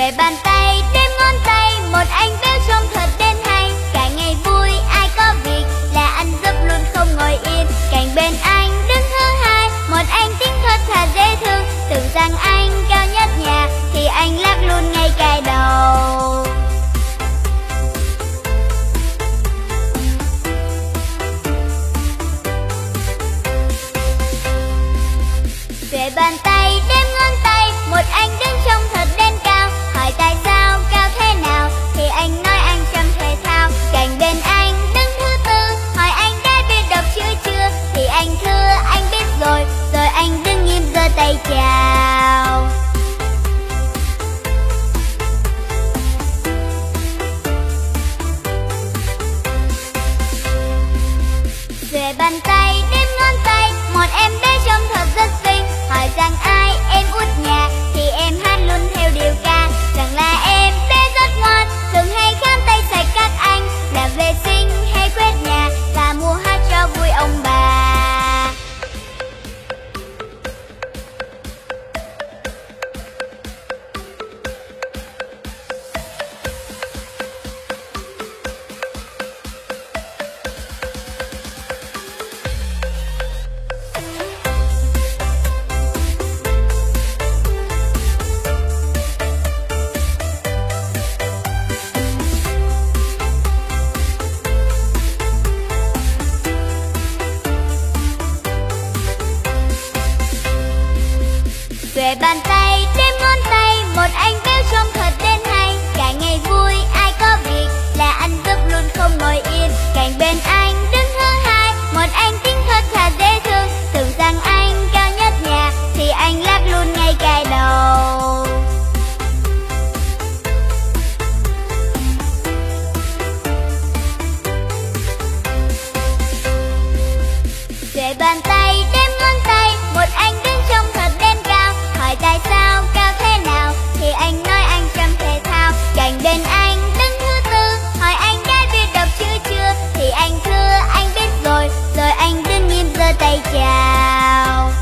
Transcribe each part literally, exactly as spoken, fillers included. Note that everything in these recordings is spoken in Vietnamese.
Xuề bàn tay đếm ngón tay, một anh béo trông thật đến hay. Cả ngày vui ai có việc là anh giúp luôn không ngồi yên. Cạnh bên anh đứng thứ hai, một anh tính thật thà dễ thương. Tưởng rằng anh cao nhất nhà thì anh lắc luôn ngay cài đầu. Xuề bàn tay đếm ngón tay, một anh đứng trông thật đến cao. Hỏi tại sao cao thế nào thì anh nói anh chăm thể thao. Cạnh bên anh đứng thứ tư, hỏi anh đã biết đọc chữ chưa thì anh thưa anh biết rồi. Rồi anh đứng nghiêm giơ tay chào. Xuề bàn tay đếm ngón tay, một em bé trông thật rất xinh. Hỏi rằng ai em út nhà thì em hát luôn theo điều ca. Rằng là em bé rất ngoan, thường hay khám tay sạch các anh. Làm vệ sinh hay quét nhà và mua hát cho vui ông bà. Xuề bàn tay đếm ngón tay, một anh béo trông thật đến hay. Cả ngày vui ai có việc là anh giúp luôn không ngồi yên. Cạnh bên anh đứng thứ hai, một anh tính thật thà dễ thương. Tưởng rằng anh cao nhất nhà thì anh lắc luôn ngay cài đầu. Xuề bàn tay đếm ngón tay, một anh đứng trông thật đến cao. Hỏi tại sao cao thế nào thì anh nói anh chăm thể thao. Cạnh bên anh đứng thứ tư, hỏi anh đã biết đọc chữ chưa thì anh thưa anh biết rồi. Rồi anh đứng nghiêm giơ tay chào.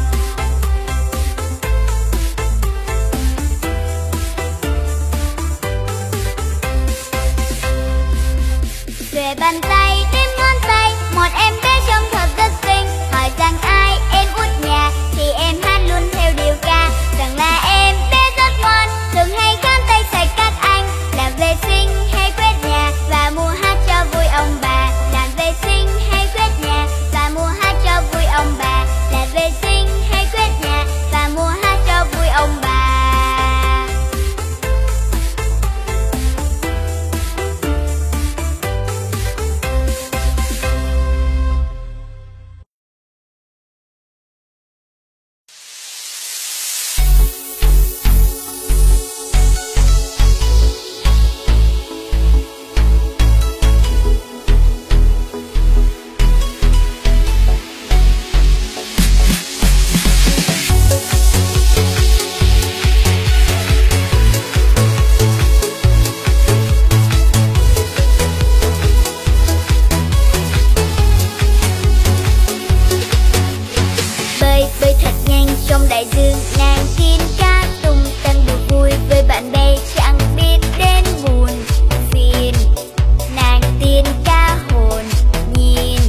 Xuề bàn tay đếm ngón tay, một em bé trông thật rất xinh. Hỏi rằng ai em út nhà thì em hát luôn theo điều ca. Rằng là em bé rất ngoan, thường hay khám tay sạch các anh. Làm vệ sinh hay quét nhà và mua hát cho vui ông bà. Làm vệ sinh hay quét nhà và mua hát cho vui ông bà. Làm vệ sinh hay quét nhà và mua hát cho vui ông bà. Trong đại dương nàng tiên ca tung tăng đùa vui với bạn bè chẳng biết đến buồn phiền. Nàng tiên ca hồn nhiên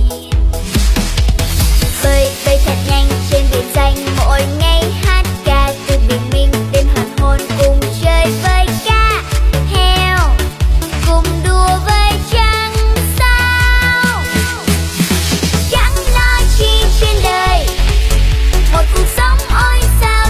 bơi bơi thật nhanh trên biển xanh, mỗi ngày hát ca từ bình minh đến hoàng hôn. Cùng chơi với cá heo, cùng đùa với trăng sao. Chẳng lo chi trên đời, một cuộc sống ôi sao.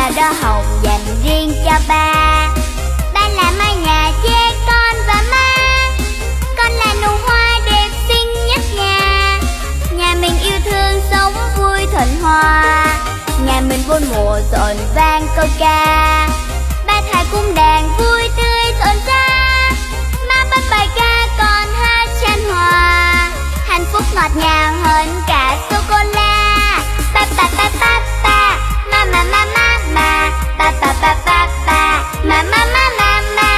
là đóa hồng dành riêng cho ba. Ba là mái nhà che con và má. Con là nụ hoa đẹp xinh nhất nhà. Nhà mình yêu thương sống vui thuận hòa. Nhà mình bốn mùa rộn vang câu ca. Ba thầy cung đàn vui tươi rộn rã. Má bắt bài ca con hát chan hòa. Hạnh phúc ngọt ngào hơn cả sô-cô-la. Ba ba ba ba ba. Ma ma ma ma ma. Ba ba ba ba ba. Ma ma ma ma ma.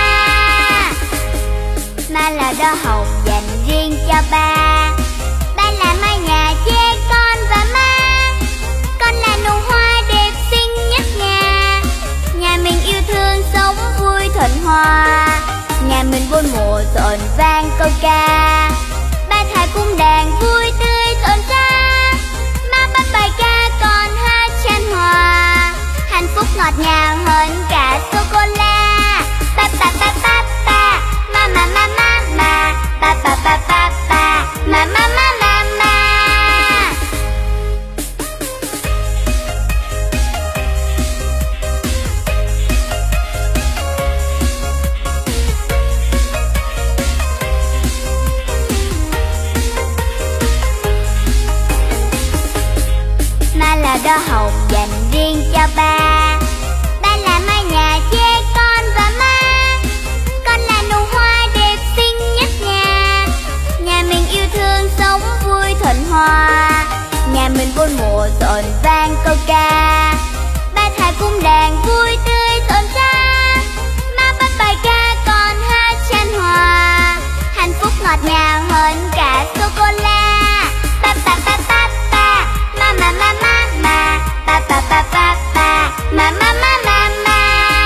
Ma là đóa hồng dành riêng cho ba. Ba là mái nhà che con và má. Con là nụ hoa đẹp xinh nhất nhà. Nhà mình yêu thương sống vui thuận hòa. Nhà mình bốn mùa rộn vang câu ca. Ba thầy cung đàn vui tươi rộn rã. Má bắt bài ca con hát chan hòa. Hạnh phúc ngọt ngào hơn cả sô-cô-la. Ba ba ba ba ba. Ma ma ma ma ma. Ba ba ba ba ba. Ma ma ma ma ma. Ma là đóa hồng dành riêng cho ba. Ba là mái nhà che con và má. Con là nụ hoa đẹp xinh nhất nhà. Nhà mình yêu thương sống vui thuận hòa. Nhà mình bốn mùa rộn vang câu ca. Ba thầy cung đàn vui tươi rộn rã. Má bắt bài ca con hát chan hòa. Hạnh phúc ngọt ngào hơn cả sô-cô-la. Ba ba ba ba ba. Ma ma ma ma ma. Ba ba ba ba ba. Ma ma ma ma ma.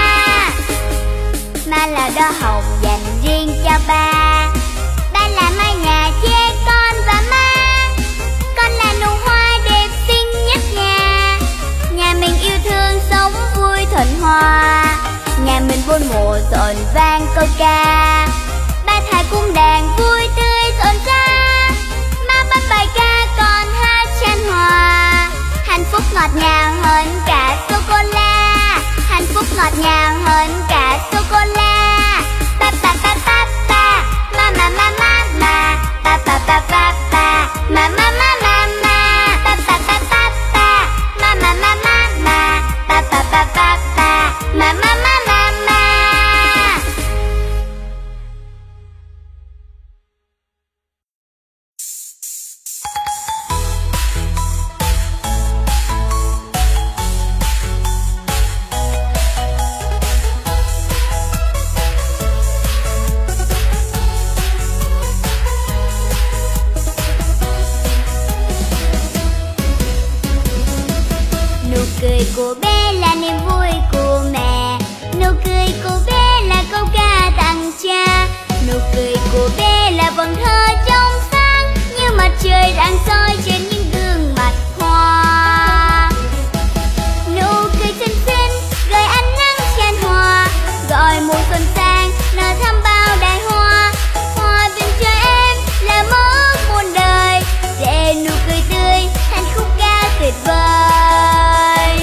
Ma là đóa hồng dành riêng cho ba. Ba là mái nhà che con và má. Con là nụ hoa đẹp xinh nhất nhà. Nhà mình yêu thương sống vui thuận hòa. Nhà mình bốn mùa rộn vang câu ca. Ba thầy cung đàn vui tươi rộn rã. Má bắt bài ca con hát chan hòa. Hạnh phúc ngọt ngào hơn cả sô-cô-la. Hạnh phúc ngọt ngào hơn cả sô-cô-la. Ba ba ba ba ba. Ma ma ma ma ma. Ba ba ba ba ba. Ma ma ma ma ma. Ba ba ba ba ba. Ma ma ma ma ma. Ba ba ba ba ba. Ma ma ma ma ma. Nụ cười của bé là niềm vui của mẹ. Nụ cười của bé là câu ca tặng cha. Nụ cười của bé là vầng thơ trong sáng như mặt trời đang soi trên những gương mặt hoa. Nụ cười xinh xinh gợi ánh nắng chan hòa, gọi mùa xuân sang nở thắm bao đài hoa. Hoa bên cho em là mơ ước muôn đời, để nụ cười tươi thành khúc ca tuyệt vời.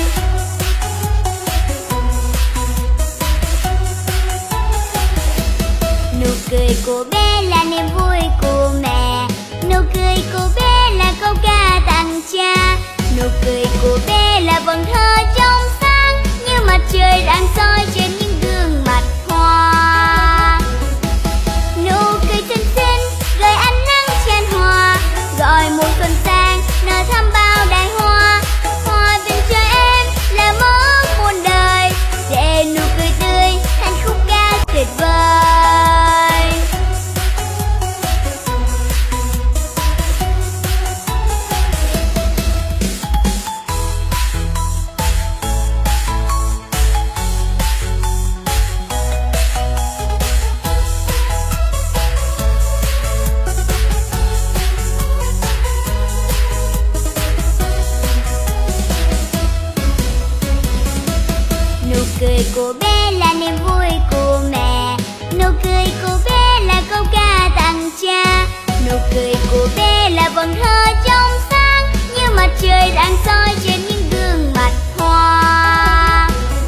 Nụ cười của bé là niềm vui của mẹ. Nụ cười của bé là câu ca tặng cha. Nụ cười của bé là vầng thơ trong sáng như mặt trời đang soi trên những gương mặt hoa. Nụ cười xinh xinh gợi ánh nắng chan hòa, gọi mùa xuân sang nở thắm bao đài hoa. Hoa bên cho em là mơ ước muôn đời, để nụ cười tươi thành khúc ca tuyệt vời. Nụ cười của bé là niềm vui của mẹ. Nụ cười của bé là câu ca tặng cha. Nụ cười của bé là vầng thơ trong sáng như mặt trời đang soi trên những gương mặt hoa.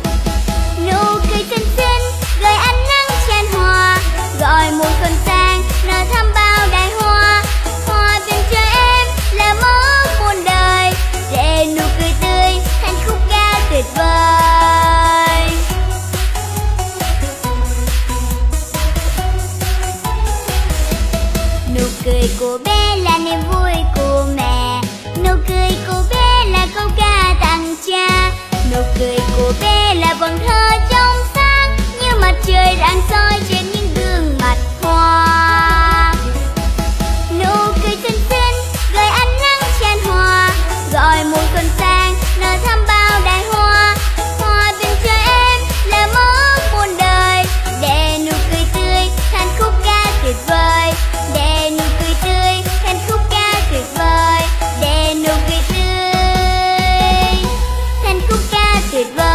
của bé là vầng thơ trong sáng như mặt trời rạng soi trên những gương mặt hoa. Nụ cười xinh xinh gợi ánh nắng chan hòa, gọi mùa xuân sang nở thắm bao đài hoa. Hoa tình cho em là mơ ước muôn đời, để nụ cười tươi thành khúc ca tuyệt vời, để nụ cười tươi thành khúc ca tuyệt vời, để nụ cười tươi thành khúc ca tuyệt vời.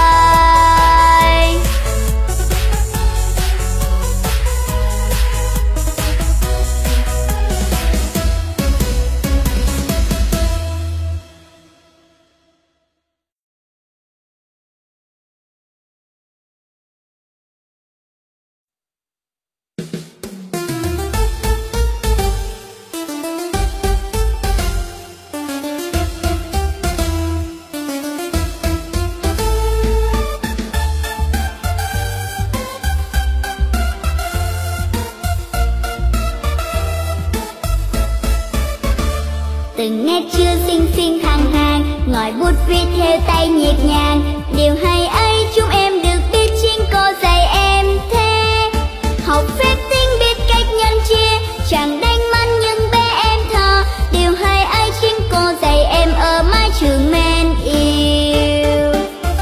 Từng nét chưa xinh xinh thẳng hàng, ngòi bút viết theo tay nhịp nhàng. Điều hay ấy chúng em được biết chính cô dạy em thế. Học phép tính biết cách nhân chia, chẳng đánh mắt nhưng bé em thơ. Điều hay ấy chính cô dạy em ở mái trường men yêu.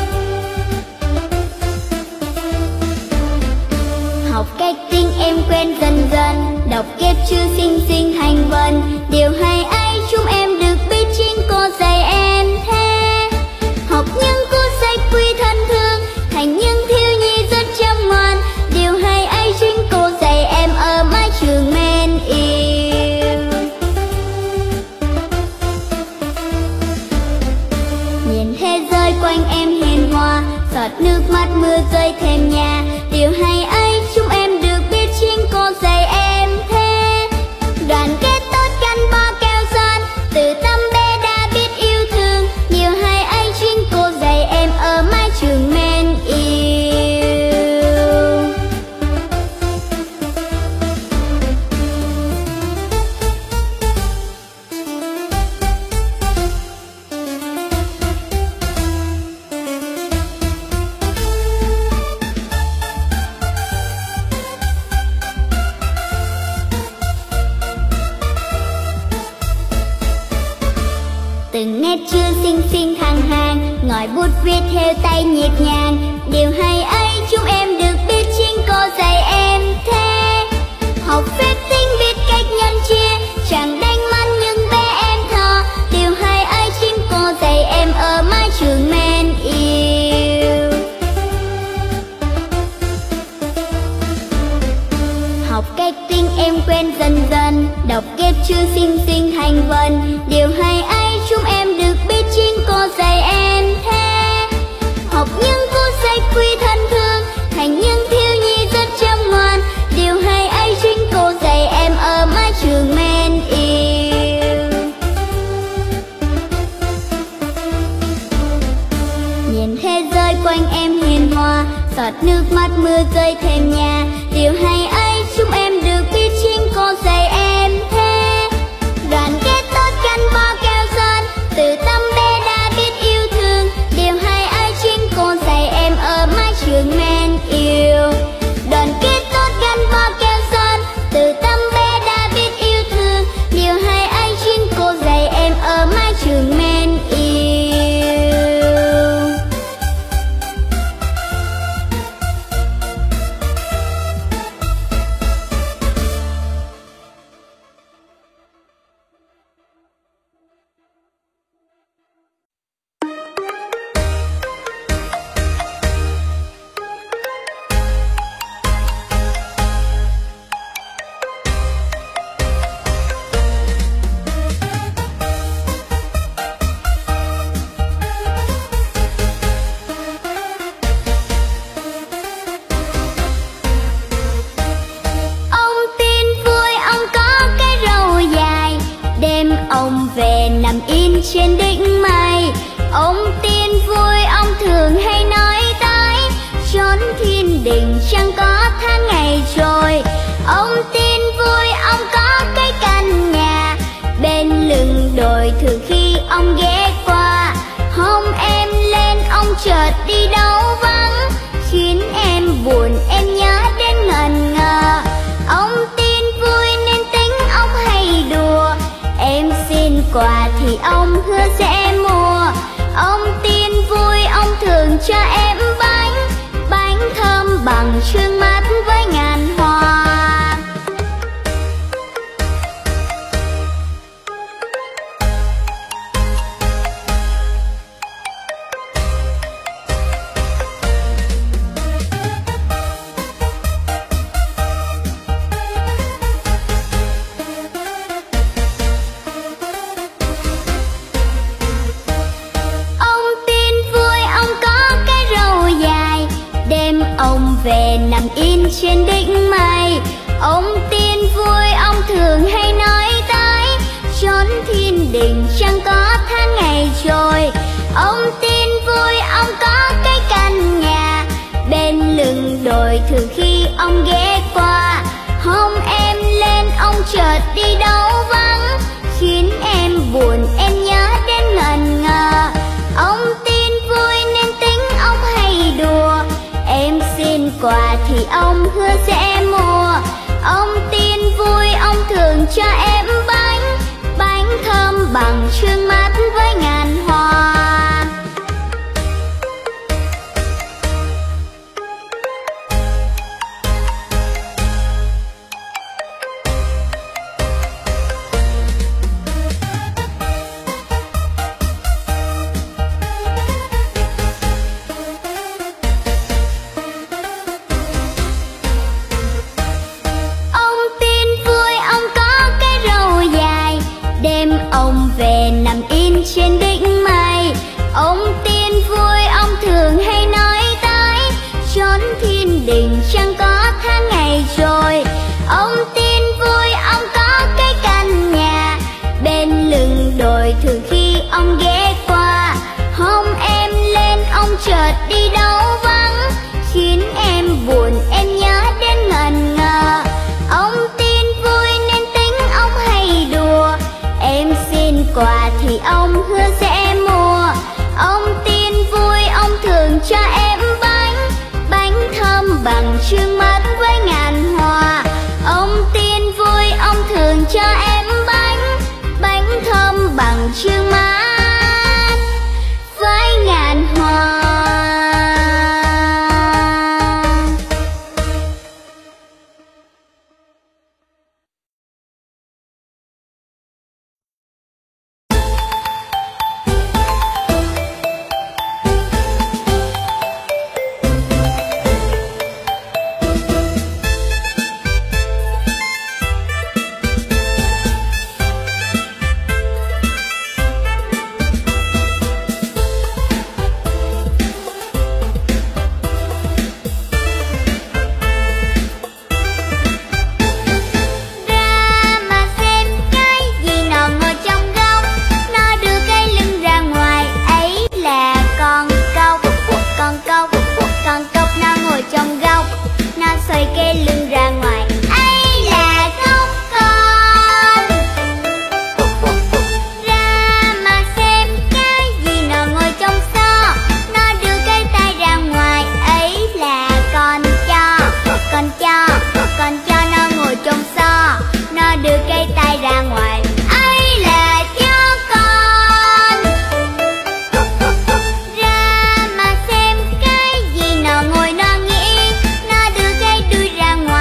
Học cách tính em quen dần dần, đọc kép chữ xinh xinh hành vần. Điều hay ấy chúng em được biết chính cô dạy em thế. Học những cuốn sách quý thân thương, thành những thiếu nhi rất chăm ngoan. Điều hay ấy chính cô dạy em ở mái trường men yêu. Nhìn thế giới quanh em hiền hòa, giọt nước mắt mưa rơi thềm nhà. Điều hay ấy chúng em được biết chính cô dạy em thế. Đoàn kết tốt gắn bó keo sơn, từ tâm bé đã biết yêu thương. Điều hay ấy chính cô dạy em ở mái trường men yêu. Từng nét chữ xinh xinh thẳng hàng, ngòi bút viết theo tay nhịp nhàng. Điều hay ấy chúng em được biết chính cô dạy em thế. Học phép tính biết cách nhân chia, chẳng đánh mắt nhưng bé em thơ. Điều hay ấy chính cô dạy em ở mái trường men yêu. Học cách tính em quen dần dần, đọc kép chữ xinh xinh hành vần. Điều hay ấy chúng em được biết chính cô dạy em thế. Học những cuốn sách quý thân thương, thành những thiếu nhi rất chăm ngoan. Điều hay ấy chính cô dạy em ở mái trường men yêu. Nhìn thế giới quanh em hiền hòa, giọt nước mắt mưa rơi thềm nhà. Điều hay ấy chúng em được biết chính cô dạy em thế. Đoàn kết tốt gắn bó keo sơn, từ tâm bé đã biết yêu thương. Điều hay ấy chính cô dạy em ở mái trường men yêu. Đoàn kết tốt gắn bó keo sơn, từ tâm bé đã biết yêu thương. Điều hay ấy chính cô dạy em ở mái trường men yêu. nằm in trên đỉnh mây. Ông tiên vui ông thường hay nói tới, chốn thiên đình chẳng có tháng ngày trôi. Ông tiên vui ông có cái căn nhà bên lưng đồi, thường khi ông ghé qua hôn em lên ông chợt đi đâu vắng, khiến em buồn em nhớ đến ngần ngơ. Ông tin vui nên tính ông hay đùa, em xin quà thì ông hứa sẽ mua. Ông tin vui ông thường cho em bánh, bánh thơm bằng sương mát với ngàn hoa. Ông về nằm yên trên đỉnh mây, ông tin vui ông thường hay nói tới, chốn thiên đình chẳng có tháng ngày trôi. Ông tin vui ông có cái căn nhà bên lưng đồi, thường khi ông ghé qua. Hôm em lên ông chợt đi đâu vắng, khiến em buồn em nhớ đến ngần ngơ. Ông tin vui nên tính ông hay đùa, em xin quà thì ông hứa sẽ mua. Ông tin vui ông thường cho em bánh, bánh thơm bằng sương mát với ngàn hoa. Ông về nằm yên trên đỉnh mây, ông tin vui ông thường hay nói tới, chốn thiên đình chẳng có tháng ngày trôi. Ông tin vui ông có cái căn nhà bên lưng đồi, thường khi ông ghé qua. Hôm em lên ông chợt đi đâu vắng, khiến em buồn em nhớ đến ngần ngơ. Ông tin vui nên tính ông hay đùa, em xin quà thì ông hứa sẽ mua. Ông tin vui ông thường cho em bánh, bánh thơm bằng sương mát với ngàn hoa. Ông tin vui ông thường cho em bánh, bánh thơm bằng sương mát với ngàn hoa. Ra mà xem cái gì nó ngồi nó nghĩ, nó đưa cái đuôi ra ngoài.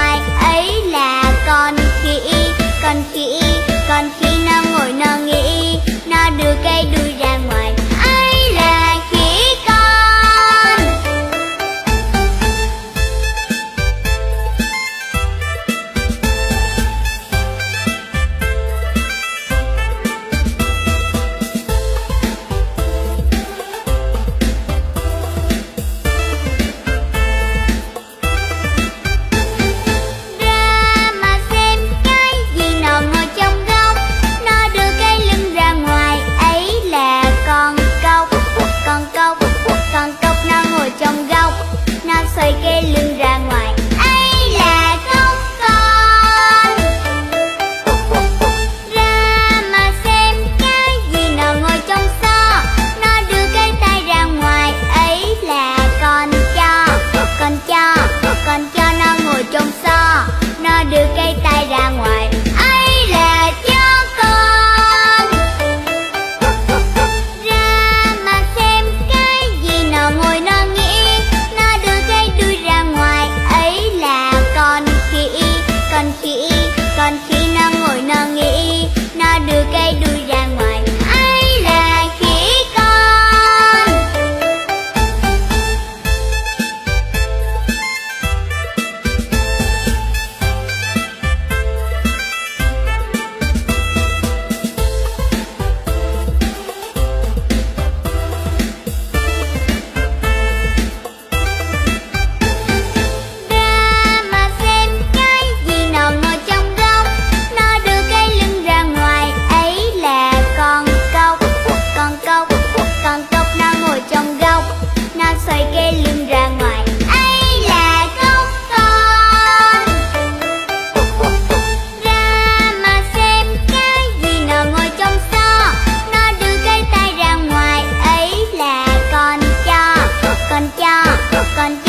còn